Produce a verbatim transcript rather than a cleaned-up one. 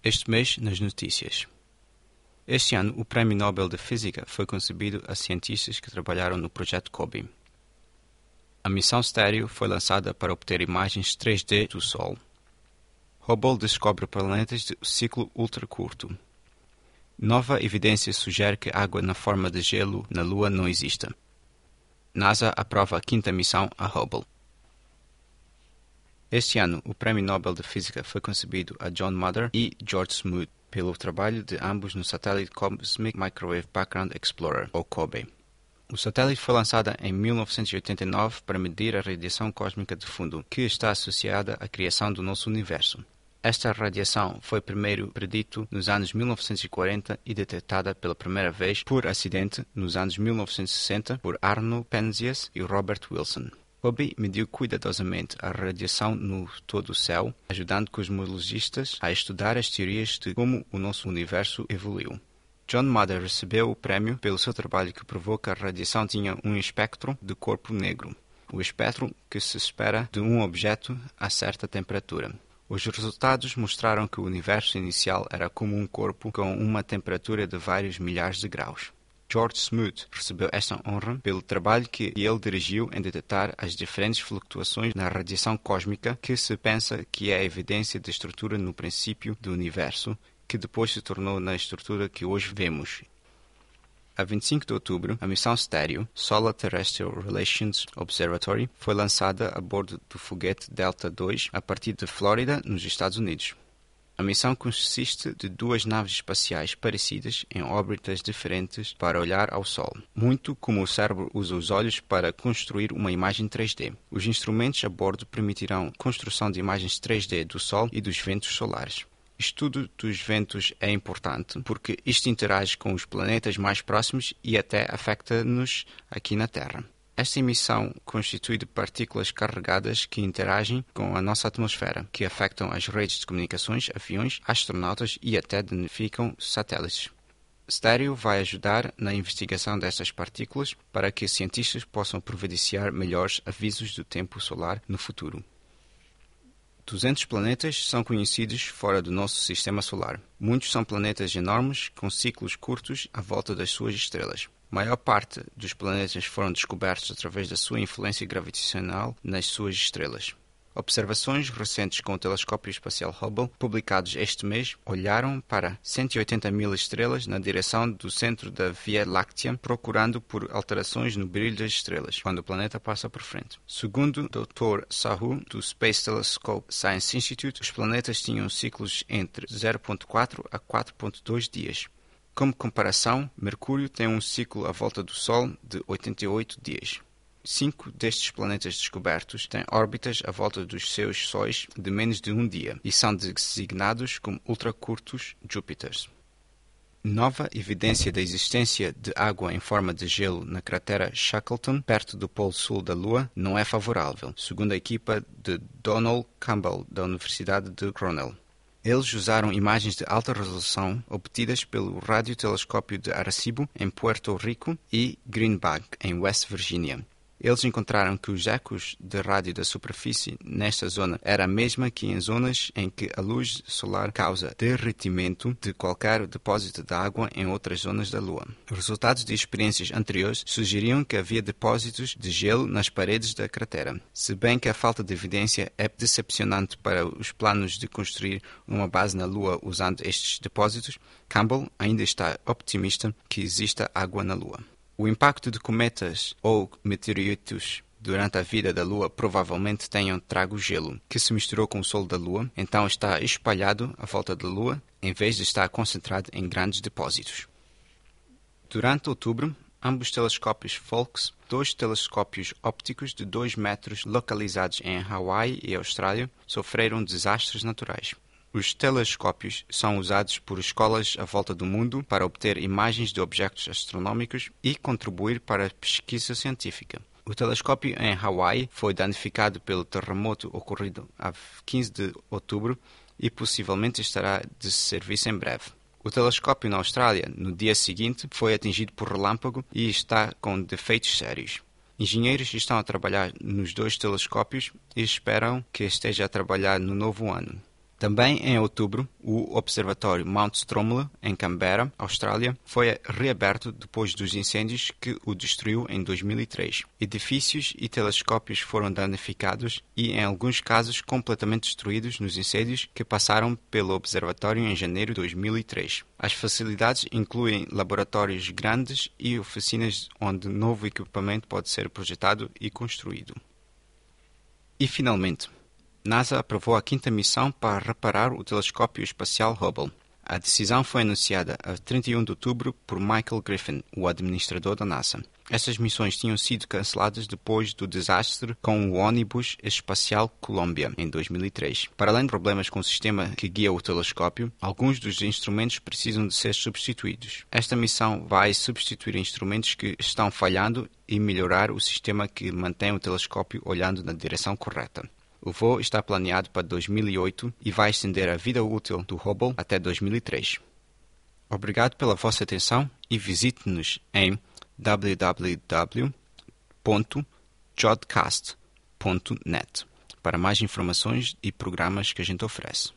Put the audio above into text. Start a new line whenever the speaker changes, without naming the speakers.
Este mês, nas notícias. Este ano, o Prémio Nobel de Física foi concedido a cientistas que trabalharam no projeto COBE. A missão Stereo foi lançada para obter imagens três D do Sol. Hubble descobre planetas de ciclo ultracurto. Nova evidência sugere que água na forma de gelo na Lua não exista. NASA aprova a quinta missão a Hubble. Este ano, o Prémio Nobel de Física foi concedido a John Mather e George Smoot pelo trabalho de ambos no satélite Cosmic Microwave Background Explorer, ou COBE. O satélite foi lançado em mil novecentos e oitenta e nove para medir a radiação cósmica de fundo, que está associada à criação do nosso universo. Esta radiação foi primeiro predito nos anos mil novecentos e quarenta e detectada pela primeira vez por acidente nos anos mil novecentos e sessenta por Arno Penzias e Robert Wilson. COBE mediu cuidadosamente a radiação no todo o céu, ajudando cosmologistas a estudar as teorias de como o nosso universo evoluiu. John Mather recebeu o prêmio pelo seu trabalho que provou que a radiação tinha um espectro de corpo negro, o espectro que se espera de um objeto a certa temperatura. Os resultados mostraram que o universo inicial era como um corpo com uma temperatura de vários milhares de graus. George Smoot recebeu esta honra pelo trabalho que ele dirigiu em detectar as diferentes flutuações na radiação cósmica que se pensa que é a evidência da estrutura no princípio do universo, que depois se tornou na estrutura que hoje vemos. A vinte e cinco de outubro, a missão Stereo, Solar Terrestrial Relations Observatory, foi lançada a bordo do foguete Delta dois a partir de Flórida, nos Estados Unidos. A missão consiste de duas naves espaciais parecidas em órbitas diferentes para olhar ao Sol, muito como o cérebro usa os olhos para construir uma imagem três D. Os instrumentos a bordo permitirão a construção de imagens três D do Sol e dos ventos solares. Estudo dos ventos é importante porque isto interage com os planetas mais próximos e até afeta-nos aqui na Terra. Esta emissão constitui de partículas carregadas que interagem com a nossa atmosfera, que afetam as redes de comunicações, aviões, astronautas e até danificam satélites. Stereo vai ajudar na investigação destas partículas para que cientistas possam providenciar melhores avisos do tempo solar no futuro. duzentos planetas são conhecidos fora do nosso sistema solar. Muitos são planetas enormes com ciclos curtos à volta das suas estrelas. A maior parte dos planetas foram descobertos através da sua influência gravitacional nas suas estrelas. Observações recentes com o telescópio espacial Hubble, publicados este mês, olharam para cento e oitenta mil estrelas na direção do centro da Via Láctea, procurando por alterações no brilho das estrelas, quando o planeta passa por frente. Segundo doutor Sahu, do Space Telescope Science Institute, os planetas tinham ciclos entre zero vírgula quatro a quatro vírgula dois dias. Como comparação, Mercúrio tem um ciclo à volta do Sol de oitenta e oito dias. Cinco destes planetas descobertos têm órbitas à volta dos seus sóis de menos de um dia e são designados como ultracurtos Júpiters. Nova evidência da existência de água em forma de gelo na cratera Shackleton, perto do polo sul da Lua, não é favorável, segundo a equipa de Donald Campbell, da Universidade de Cornell. Eles usaram imagens de alta resolução obtidas pelo radiotelescópio de Arecibo, em Puerto Rico, e Green Bank, em West Virginia. Eles encontraram que os ecos de rádio da superfície nesta zona era a mesma que em zonas em que a luz solar causa derretimento de qualquer depósito de água em outras zonas da Lua. Os resultados de experiências anteriores sugeriam que havia depósitos de gelo nas paredes da cratera. Se bem que a falta de evidência é decepcionante para os planos de construir uma base na Lua usando estes depósitos, Campbell ainda está optimista que exista água na Lua. O impacto de cometas ou meteoritos durante a vida da Lua provavelmente tenham trago gelo, que se misturou com o Sol da Lua, então está espalhado à volta da Lua, em vez de estar concentrado em grandes depósitos. Durante outubro, ambos telescópios Folks, dois telescópios ópticos de dois metros localizados em Hawaii e Austrália, sofreram desastres naturais. Os telescópios são usados por escolas à volta do mundo para obter imagens de objetos astronômicos e contribuir para a pesquisa científica. O telescópio em Hawaii foi danificado pelo terremoto ocorrido a quinze de outubro e possivelmente estará de serviço em breve. O telescópio na Austrália, no dia seguinte, foi atingido por relâmpago e está com defeitos sérios. Engenheiros estão a trabalhar nos dois telescópios e esperam que esteja a trabalhar no novo ano. Também em outubro, o Observatório Mount Stromlo, em Canberra, Austrália, foi reaberto depois dos incêndios que o destruiu em dois mil e três. Edifícios e telescópios foram danificados e, em alguns casos, completamente destruídos nos incêndios que passaram pelo observatório em janeiro de dois mil e três. As facilidades incluem laboratórios grandes e oficinas onde novo equipamento pode ser projetado e construído. E, finalmente, NASA aprovou a quinta missão para reparar o telescópio espacial Hubble. A decisão foi anunciada a trinta e um de outubro por Michael Griffin, o administrador da NASA. Essas missões tinham sido canceladas depois do desastre com o ônibus espacial Columbia, em dois mil e três. Para além de problemas com o sistema que guia o telescópio, alguns dos instrumentos precisam de ser substituídos. Esta missão vai substituir instrumentos que estão falhando e melhorar o sistema que mantém o telescópio olhando na direção correta. O voo está planeado para dois mil e oito e vai estender a vida útil do Hubble até dois mil e três. Obrigado pela vossa atenção e visite-nos em w w w ponto jodcast ponto net para mais informações e programas que a gente oferece.